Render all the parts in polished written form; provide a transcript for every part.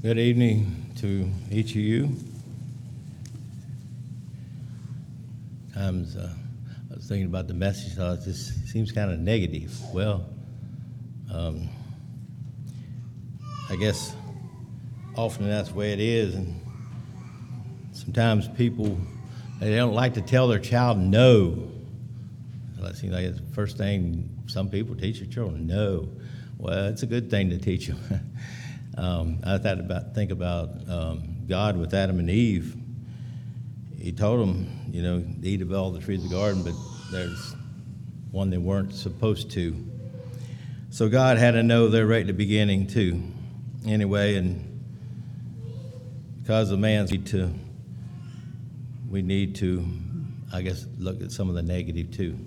Good evening to each of you. Times I was thinking about the message, I thought this seems kind of negative. Well, I guess often that's the way it is, and sometimes people, they don't like to tell their child no. It seems like it's the first thing some people teach their children, no. Well, it's a good thing to teach them. I think about God with Adam and Eve. He told them, to eat of all the trees of the garden, but there's one they weren't supposed to. So God had to know there right at the beginning too. Anyway, and because of man's we need to, I guess, look at some of the negative too.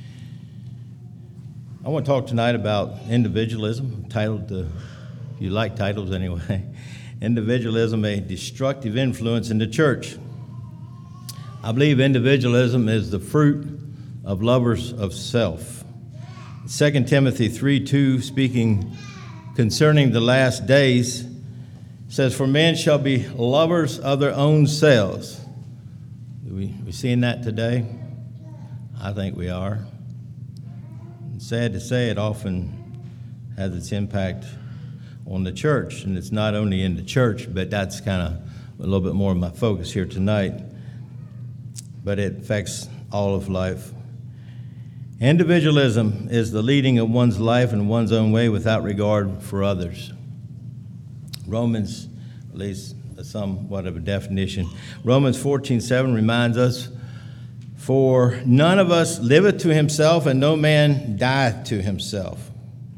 I want to talk tonight about individualism, titled, if you like titles anyway, Individualism, a Destructive Influence in the Church. I believe individualism is the fruit of lovers of self. 2 Timothy 3:2, speaking concerning the last days, says, "For men shall be lovers of their own selves." We seeing that today? I think we are. And sad to say, it often has its impact on the church, and it's not only in the church, but that's kind of a little bit more of my focus here tonight. But it affects all of life. Individualism is the leading of one's life in one's own way without regard for others. Romans, at least somewhat of a definition, Romans 14:7 reminds us, "For none of us liveth to himself, and no man dieth to himself."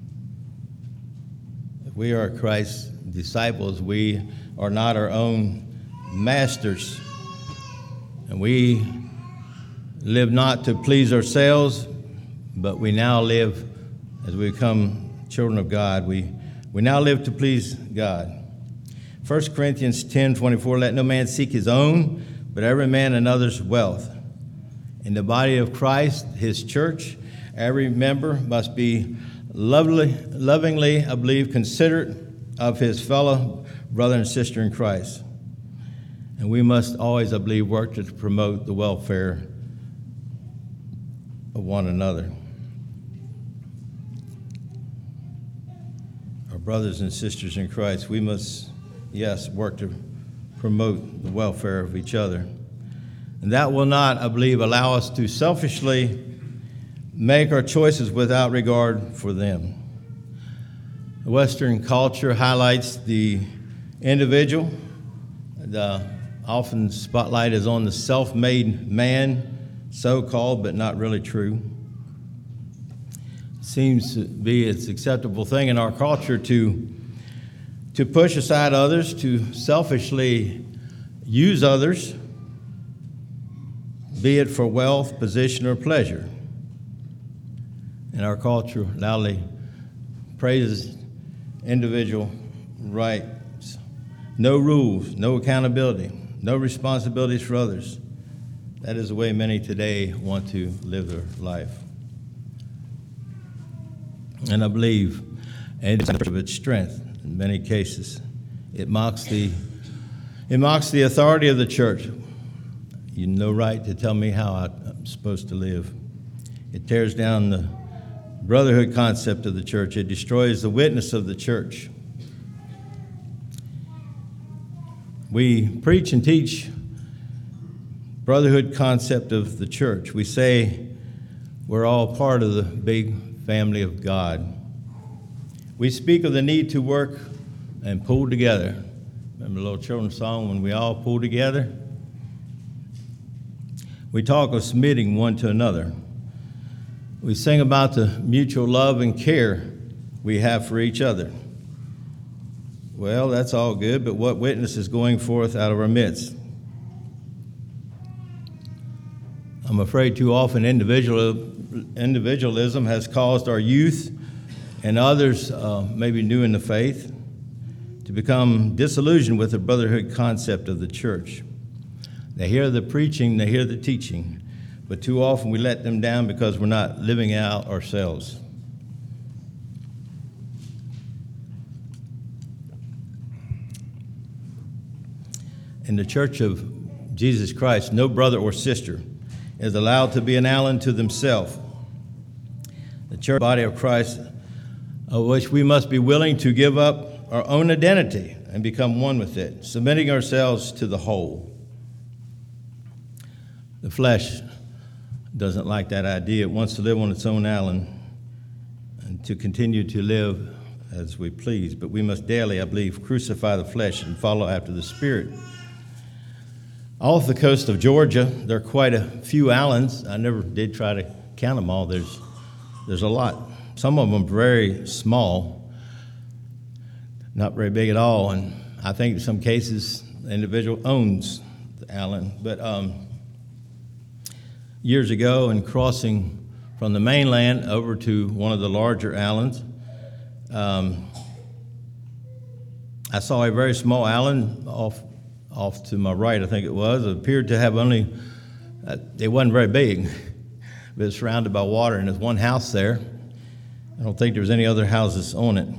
If we are Christ's disciples, we are not our own masters, and we live not to please ourselves, but we now live, as we become children of God, we now live to please God. 1 Corinthians 10:24, "Let no man seek his own, but every man another's wealth." In the body of Christ, his church, every member must be lovingly, I believe, considerate of his fellow brother and sister in Christ. And we must always, I believe, work to promote the welfare of one another. Our brothers and sisters in Christ, we must, yes, work to promote the welfare of each other. And that will not, I believe, allow us to selfishly make our choices without regard for them. The Western culture highlights the individual. The often spotlight is on the self-made man, so-called, but not really true. It seems to be its acceptable thing in our culture to push aside others, to selfishly use others, be it for wealth, position, or pleasure. And our culture loudly praises individual rights. No rules, no accountability, no responsibilities for others. That is the way many today want to live their life. And I believe, and it's of its strength in many cases, it mocks the authority of the church. You have no right to tell me how I'm supposed to live. It tears down the brotherhood concept of the church. It destroys the witness of the church. We preach and teach brotherhood concept of the church. We say we're all part of the big family of God. We speak of the need to work and pull together. Remember the little children's song, "When we all pull together"? We talk of submitting one to another. We sing about the mutual love and care we have for each other. Well, that's all good, but what witness is going forth out of our midst? I'm afraid too often individualism has caused our youth and others, maybe new in the faith, to become disillusioned with the brotherhood concept of the church. They hear the preaching, they hear the teaching, but too often we let them down because we're not living out ourselves. In the Church of Jesus Christ, no brother or sister is allowed to be an Allen to themselves. The church body of Christ, of which we must be willing to give up our own identity and become one with it, submitting ourselves to the whole. The flesh doesn't like that idea. It wants to live on its own island and to continue to live as we please. But we must daily, I believe, crucify the flesh and follow after the Spirit. Off the coast of Georgia, there are quite a few islands. I never did try to count them all. There's a lot. Some of them very small, not very big at all. And I think in some cases, the individual owns the island. But years ago, in crossing from the mainland over to one of the larger islands, I saw a very small island off to my right, I think it was. It appeared to have only, it wasn't very big, but it's surrounded by water, and there's one house there. I don't think there's any other houses on it.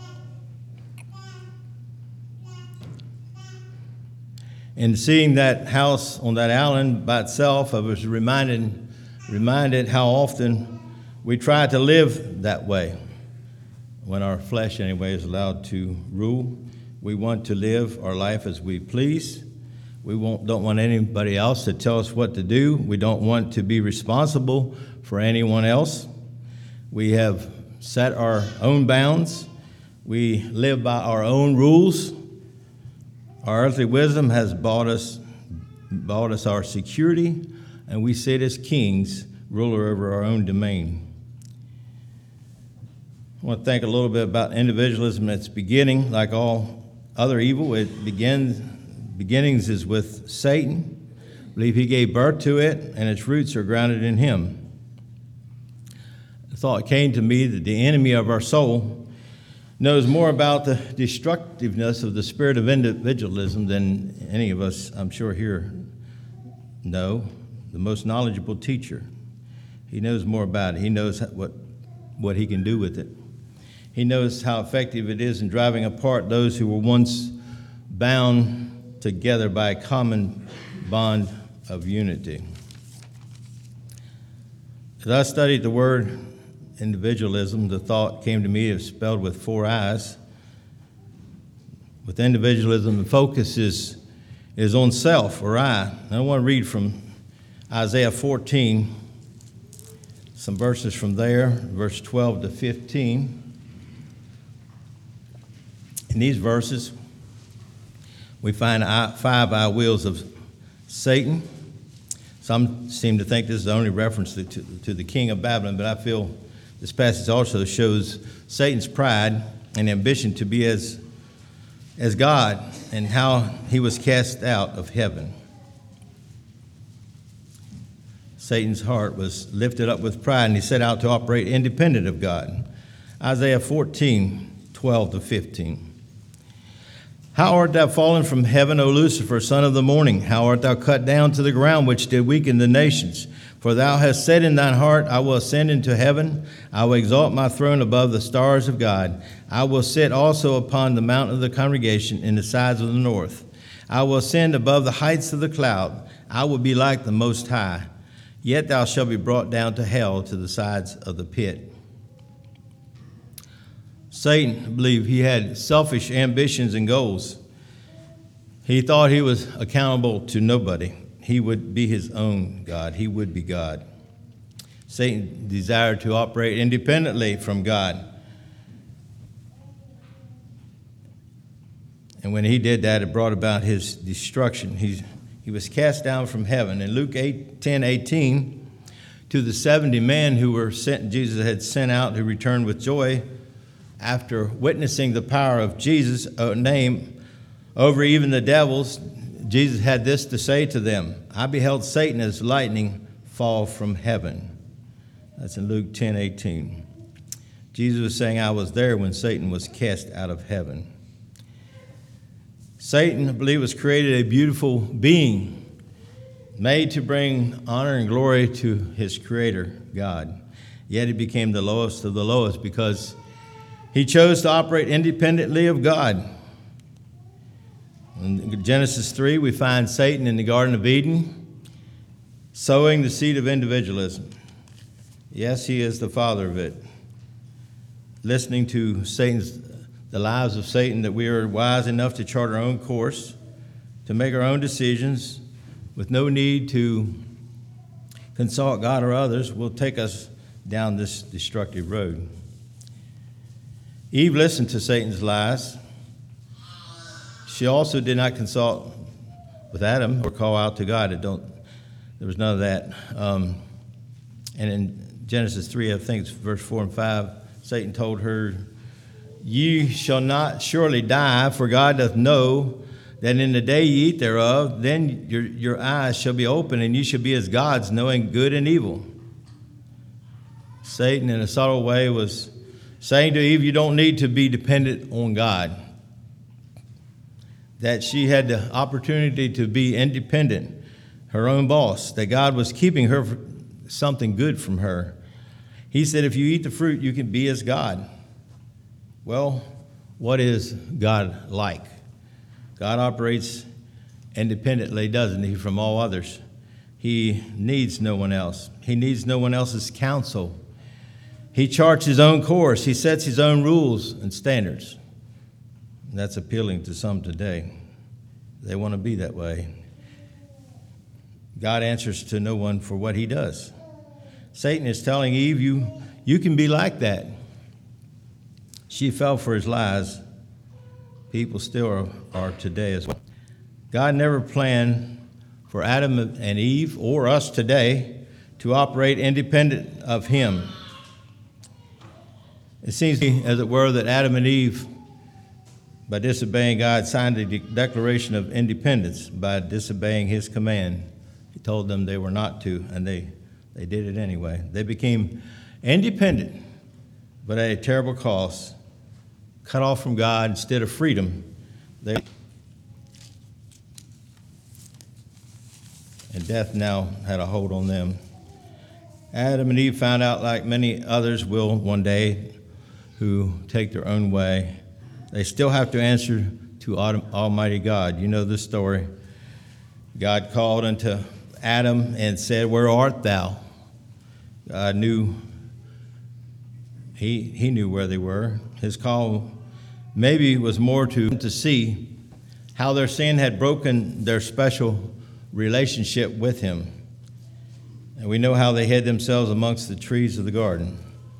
And seeing that house on that island by itself, I was reminded how often we try to live that way. When our flesh, anyway, is allowed to rule, we want to live our life as we please. We don't want anybody else to tell us what to do. We don't want to be responsible for anyone else. We have set our own bounds. We live by our own rules. Our earthly wisdom has bought us our security, and we sit as kings, ruler over our own domain. I want to think a little bit about individualism at its beginning. Like all other evil, beginnings is with Satan. I believe he gave birth to it, and its roots are grounded in him. The thought came to me that the enemy of our soul knows more about the destructiveness of the spirit of individualism than any of us, I'm sure, here know. The most knowledgeable teacher. He knows more about it. He knows what he can do with it. He knows how effective it is in driving apart those who were once bound together by a common bond of unity. As I studied the word individualism, the thought came to me is spelled with 4 I's. With individualism, the focus is on self, or I. And I want to read from Isaiah 14, some verses from there, verse 12 to 15. In these verses, we find 5 I wills of Satan. Some seem to think this is the only reference to the king of Babylon, but I feel this passage also shows Satan's pride and ambition to be as God and how he was cast out of heaven. Satan's heart was lifted up with pride, and he set out to operate independent of God. Isaiah 14, 12 to 15. How art thou fallen from heaven, O Lucifer, son of the morning? How art thou cut down to the ground, which did weaken the nations? For thou hast said in thine heart, I will ascend into heaven. I will exalt my throne above the stars of God. I will sit also upon the mount of the congregation in the sides of the north. I will ascend above the heights of the cloud. I will be like the Most High. Yet thou shalt be brought down to hell, to the sides of the pit. Satan, I believe, he had selfish ambitions and goals. He thought he was accountable to nobody. He would be his own God. He would be God. Satan desired to operate independently from God. And when he did that, it brought about his destruction. He was cast down from heaven. In Luke 10:18, to the 70 men who were sent, Jesus had sent out, who returned with joy after witnessing the power of Jesus' name over even the devils, Jesus had this to say to them: I beheld Satan as lightning fall from heaven. That's in Luke 10:18. Jesus was saying, I was there when Satan was cast out of heaven. Satan, I believe, was created a beautiful being, made to bring honor and glory to his creator, God. Yet he became the lowest of the lowest because he chose to operate independently of God. In Genesis 3, we find Satan in the Garden of Eden sowing the seed of individualism. Yes, he is the father of it. Listening to the lives of Satan, that we are wise enough to chart our own course, to make our own decisions with no need to consult God or others, will take us down this destructive road. Eve listened to Satan's lies. She also did not consult with Adam or call out to God. There was none of that. And in Genesis 3, I think it's verse 4 and 5, Satan told her, "Ye shall not surely die, for God doth know that in the day ye eat thereof, then your eyes shall be open, and ye shall be as gods, knowing good and evil." Satan, in a subtle way, was saying to Eve, you don't need to be dependent on God. That she had the opportunity to be independent, her own boss, that God was keeping her something good from her. He said, if you eat the fruit, you can be as God. Well, what is God like? God operates independently, doesn't he, from all others? He needs no one else. He needs no one else's counsel. He charts his own course. He sets his own rules and standards. And that's appealing to some today. They want to be that way. God answers to no one for what he does. Satan is telling Eve, you can be like that. She fell for his lies. People still are today as well. God never planned for Adam and Eve, or us today, to operate independent of him. It seems to me, as it were, that Adam and Eve, by disobeying God, signed a declaration of independence by disobeying his command. He told them they were not to, and they did it anyway. They became independent, but at a terrible cost. Cut off from God instead of freedom. And death now had a hold on them. Adam and Eve found out, like many others will one day, who take their own way, they still have to answer to Almighty God. You know this story. God called unto Adam and said, "Where art thou?" God knew, he knew where they were. His call maybe was more to see how their sin had broken their special relationship with him. And we know how they hid themselves amongst the trees of the garden.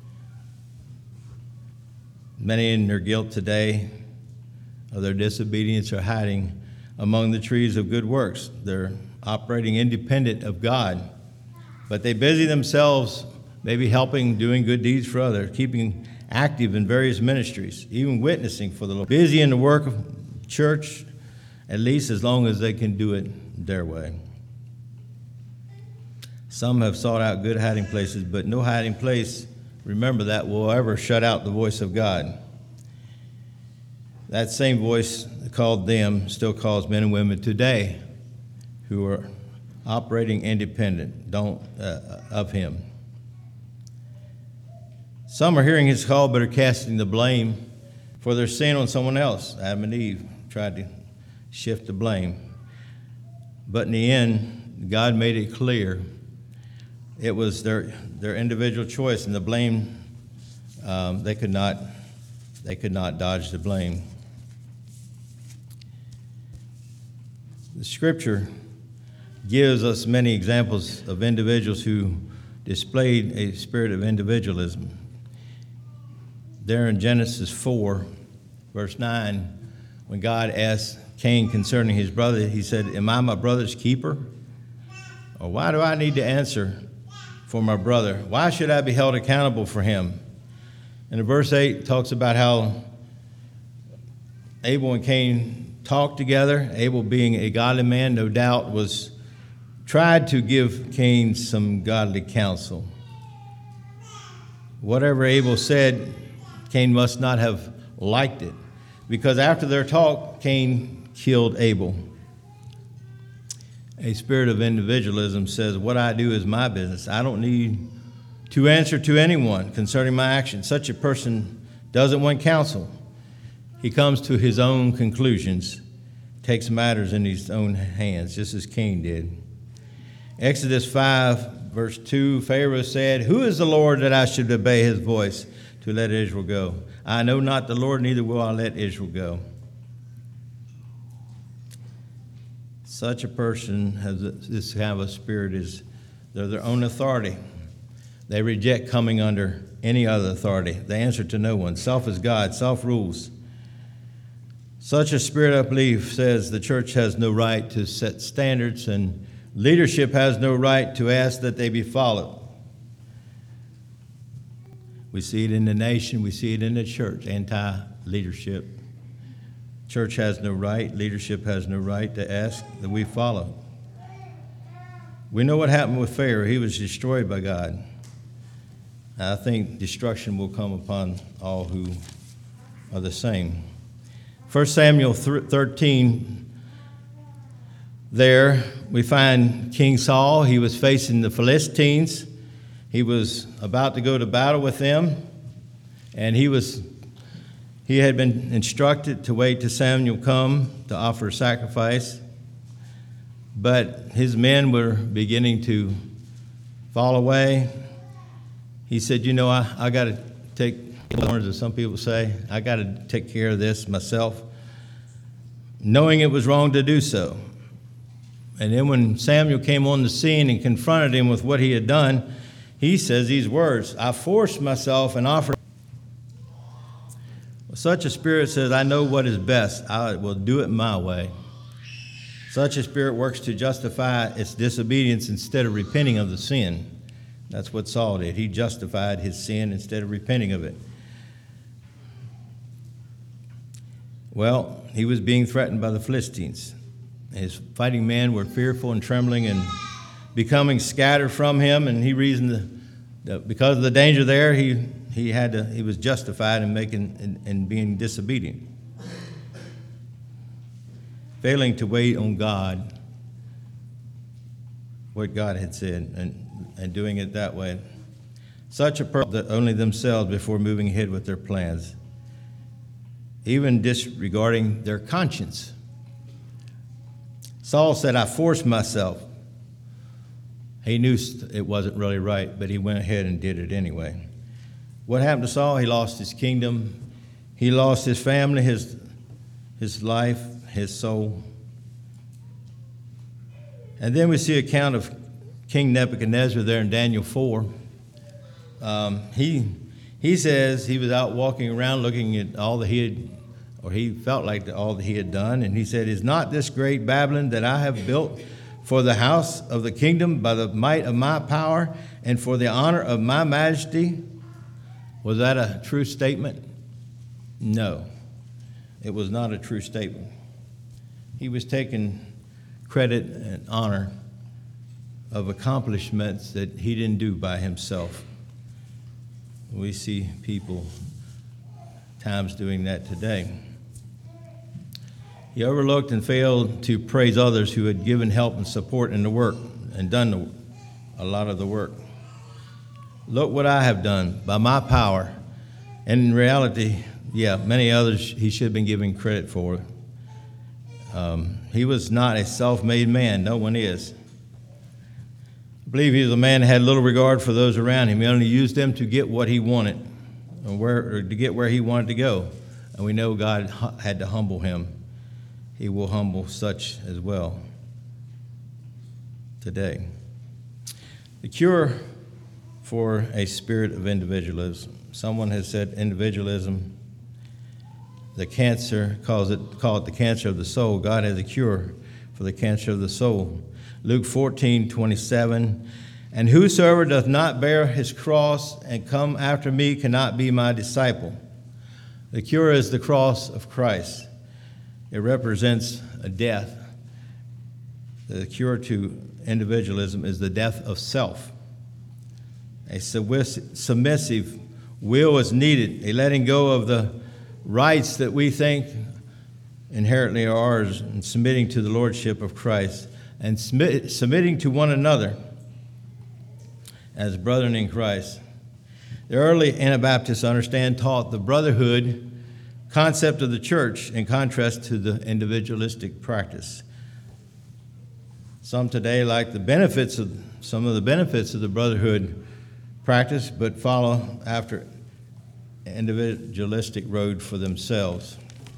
Many in their guilt today of their disobedience are hiding among the trees of good works. They're operating independent of God, but they busy themselves maybe helping, doing good deeds for others, keeping active in various ministries, even witnessing for the Lord. Busy in the work of church, at least as long as they can do it their way. Some have sought out good hiding places, but no hiding place, remember that, will ever shut out the voice of God. That same voice that called them still calls men and women today who are operating independent of him. Some are hearing his call but are casting the blame for their sin on someone else. Adam and Eve tried to shift the blame. But in the end, God made it clear it was their individual choice, and the blame, they could not dodge the blame. The scripture gives us many examples of individuals who displayed a spirit of individualism. There in Genesis 4, verse 9, when God asked Cain concerning his brother, he said, "Am I my brother's keeper? Or why do I need to answer for my brother? Why should I be held accountable for him?" And in verse 8 talks about how Abel and Cain talked together. Abel, being a godly man, no doubt, tried to give Cain some godly counsel. Whatever Abel said, Cain must not have liked it, because after their talk, Cain killed Abel. A spirit of individualism says, what I do is my business. I don't need to answer to anyone concerning my actions. Such a person doesn't want counsel. He comes to his own conclusions, takes matters in his own hands, just as Cain did. Exodus 5, verse 2, Pharaoh said, "Who is the Lord that I should obey his voice to let Israel go? I know not the Lord, neither will I let Israel go." Such a person has this kind of a spirit is they're their own authority. They reject coming under any other authority. They answer to no one. Self is God. Self rules. Such a spirit, I believe, says the church has no right to set standards and leadership has no right to ask that they be followed. We see it in the nation. We see it in the church, anti-leadership. Church has no right. Leadership has no right to ask that we follow. We know what happened with Pharaoh. He was destroyed by God. I think destruction will come upon all who are the same. 1 Samuel 13, there we find King Saul. He was facing the Philistines. He was about to go to battle with them, and he had been instructed to wait till Samuel come to offer a sacrifice. But his men were beginning to fall away. He said, I got to take, as some people say, I got to take care of this myself, knowing it was wrong to do so. And then when Samuel came on the scene and confronted him with what he had done, he says these words, "I forced myself and offered." Such a spirit says, "I know what is best. I will do it my way." Such a spirit works to justify its disobedience instead of repenting of the sin. That's what Saul did. He justified his sin instead of repenting of it. Well, he was being threatened by the Philistines. His fighting men were fearful and trembling and becoming scattered from him, and he reasoned that because of the danger there, he was justified in being disobedient. Failing to wait on God, what God had said, and doing it that way. Such a person that only themselves before moving ahead with their plans, even disregarding their conscience. Saul said, "I forced myself." He knew it wasn't really right, but he went ahead and did it anyway. What happened to Saul? He lost his kingdom. He lost his family, his life, his soul. And then we see an account of King Nebuchadnezzar there in Daniel 4. He says he was out walking around looking at all that he felt like all that he had done. And he said, "Is not this great Babylon that I have built for the house of the kingdom by the might of my power and for the honor of my majesty?" Was that a true statement? No, it was not a true statement. He was taking credit and honor of accomplishments that he didn't do by himself. We see people times doing that today. He overlooked and failed to praise others who had given help and support in the work and done a lot of the work. Look what I have done by my power. And in reality, many others he should have been giving credit for. He was not a self-made man. No one is. I believe he was a man that had little regard for those around him. He only used them to get what he wanted or to get where he wanted to go. And we know God had to humble him. He will humble such as well today. The cure for a spirit of individualism. Someone has said individualism, the cancer, call it the cancer of the soul. God has a cure for the cancer of the soul. Luke 14:27, "And whosoever doth not bear his cross and come after me cannot be my disciple." The cure is the cross of Christ. It represents a death. The cure to individualism is the death of self. A submissive will is needed, a letting go of the rights that we think inherently are ours, and submitting to the lordship of Christ, and submitting to one another as brethren in Christ. The early Anabaptists taught the brotherhood concept of the church in contrast to the individualistic practice. Some today like some of the benefits of the brotherhood practice, but follow after individualistic road for themselves.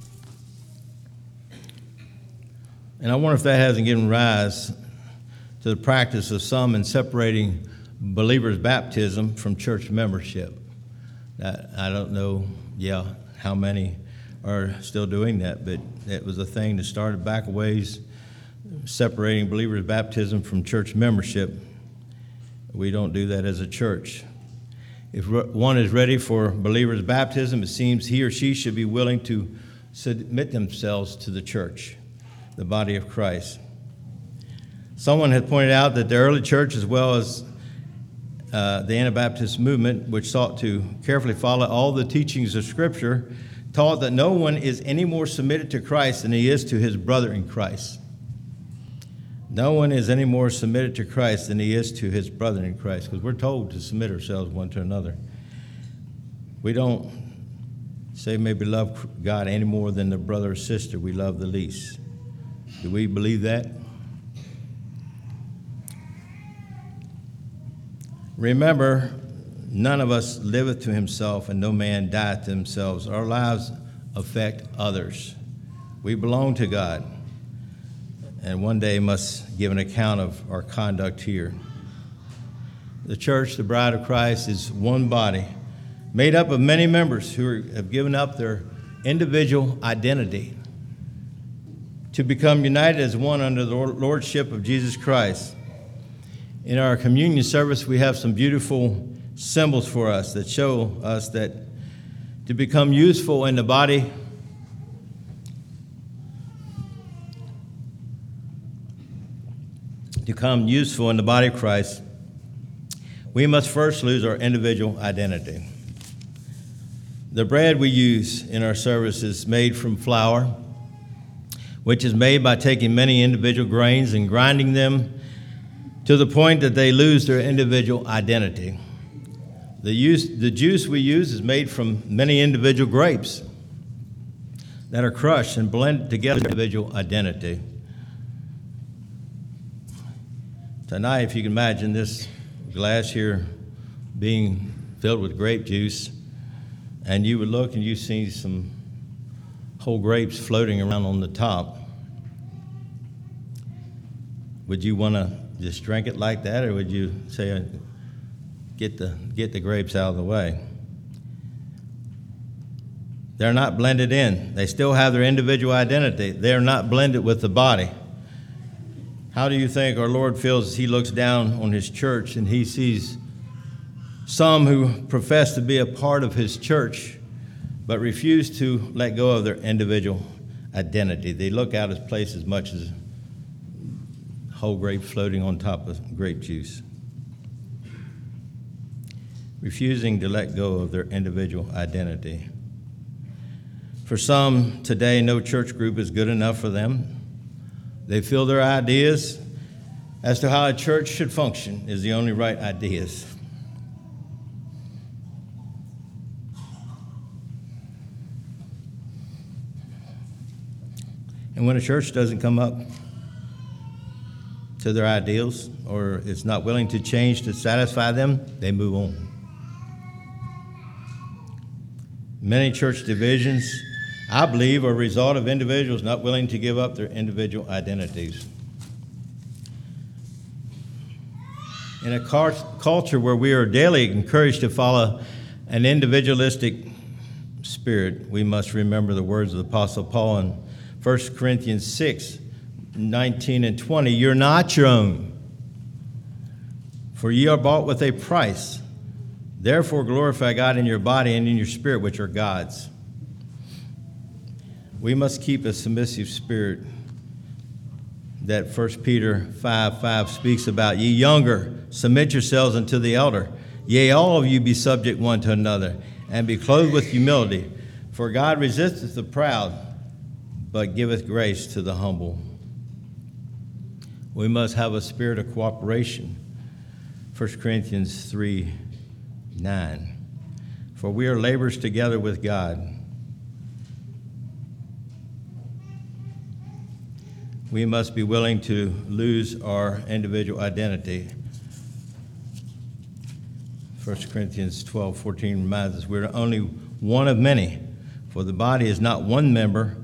And I wonder if that hasn't given rise to the practice of some in separating believers' baptism from church membership. I don't know, how many are still doing that, but it was a thing that started back a ways, separating believers' baptism from church membership. We don't do that as a church. If one is ready for believers' baptism, it seems he or she should be willing to submit themselves to the church, the body of Christ. Someone had pointed out that the early church, as well as the Anabaptist movement, which sought to carefully follow all the teachings of Scripture, taught that no one is any more submitted to Christ than he is to his brother in Christ. No one is any more submitted to Christ than he is to his brother in Christ, because we're told to submit ourselves one to another. We don't say maybe love God any more than the brother or sister we love the least. Do we believe that? Remember, none of us liveth to himself, and no man dieth to themselves. Our lives affect others. We belong to God, and one day must give an account of our conduct here. The church, the bride of Christ, is one body, made up of many members who have given up their individual identity to become united as one under the lordship of Jesus Christ. In our communion service, we have some beautiful symbols for us that show us that to become useful in the body, of Christ, we must first lose our individual identity. The bread we use in our service is made from flour, which is made by taking many individual grains and grinding them to the point that they lose their individual identity. The juice we use is made from many individual grapes that are crushed and blended together with individual identity. Tonight, if you can imagine this glass here being filled with grape juice, and you would look and you see some whole grapes floating around on the top, would you want to just drink it like that, or would you say, get the grapes out of the way? They're not blended in. They still have their individual identity. They're not blended with the body. How do you think our Lord feels as he looks down on his church and he sees some who profess to be a part of his church but refuse to let go of their individual identity? They look out of place as much as whole grape floating on top of grape juice, refusing to let go of their individual identity. For some today, no church group is good enough for them. They feel their ideas as to how a church should function is the only right ideas. And when a church doesn't come up to their ideals, or is not willing to change to satisfy them, they move on. Many church divisions, I believe, are a result of individuals not willing to give up their individual identities. In a culture where we are daily encouraged to follow an individualistic spirit, we must remember the words of the Apostle Paul in 1 Corinthians 6:19 and 20. You're not your own, for ye are bought with a price. Therefore glorify God in your body and in your spirit, which are God's. We must keep a submissive spirit that 1 Peter 5:5 speaks about. Ye younger, submit yourselves unto the elder. Yea, all of you be subject one to another, and be clothed with humility. For God resisteth the proud, but giveth grace to the humble. We must have a spirit of cooperation. 1 Corinthians 3:9. For we are laborers together with God. we must be willing to lose our individual identity. 1 Corinthians 12:14 reminds us we're only one of many, for the body is not one member,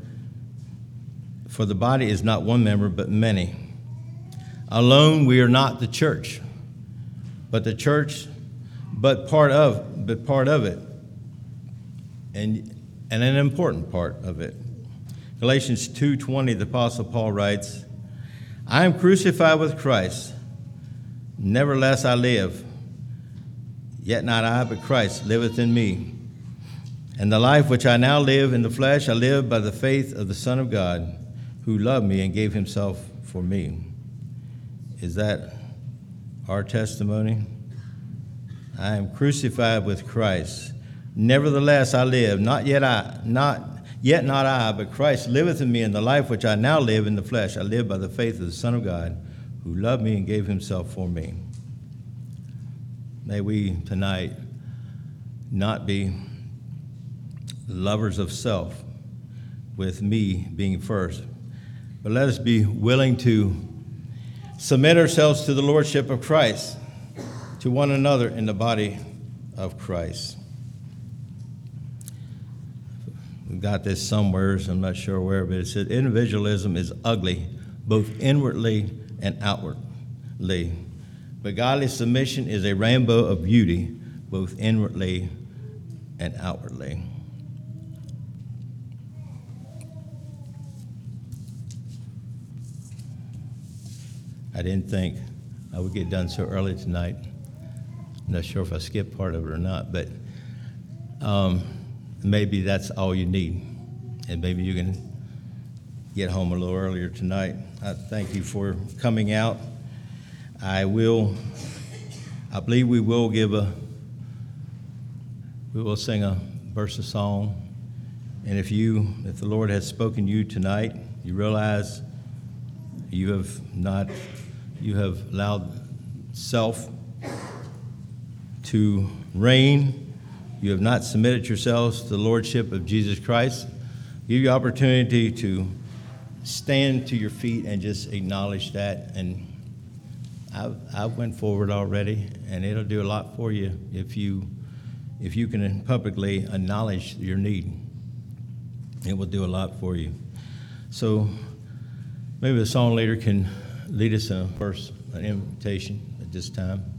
but many. Alone we are not the church, but part of it, and an important part of it. Galatians 2:20, the Apostle Paul writes, I am crucified with Christ, nevertheless I live. Yet not I, but Christ liveth in me. And the life which I now live in the flesh, I live by the faith of the Son of God, who loved me and gave himself for me. Is that our testimony? I am crucified with Christ. Nevertheless I live, not I, but Christ liveth in me, and the life which I now live in the flesh, I live by the faith of the Son of God, who loved me and gave himself for me. May we tonight not be lovers of self, with me being first, but let us be willing to submit ourselves to the lordship of Christ, to one another in the body of Christ. We've got this somewhere, so I'm not sure where, but it said individualism is ugly, both inwardly and outwardly. But godly submission is a rainbow of beauty, both inwardly and outwardly. I didn't think I would get done so early tonight. I'm not sure if I skipped part of it or not, but maybe that's all you need. And maybe you can get home a little earlier tonight. I thank you for coming out. I believe we will sing a verse of song. And if the Lord has spoken to you tonight, you realize you have allowed self to reign. You have not submitted yourselves to the lordship of Jesus Christ. Give you opportunity to stand to your feet and just acknowledge that. And I went forward already, and it'll do a lot for you if you can publicly acknowledge your need. It will do a lot for you. So maybe the song leader can lead us in an invitation at this time.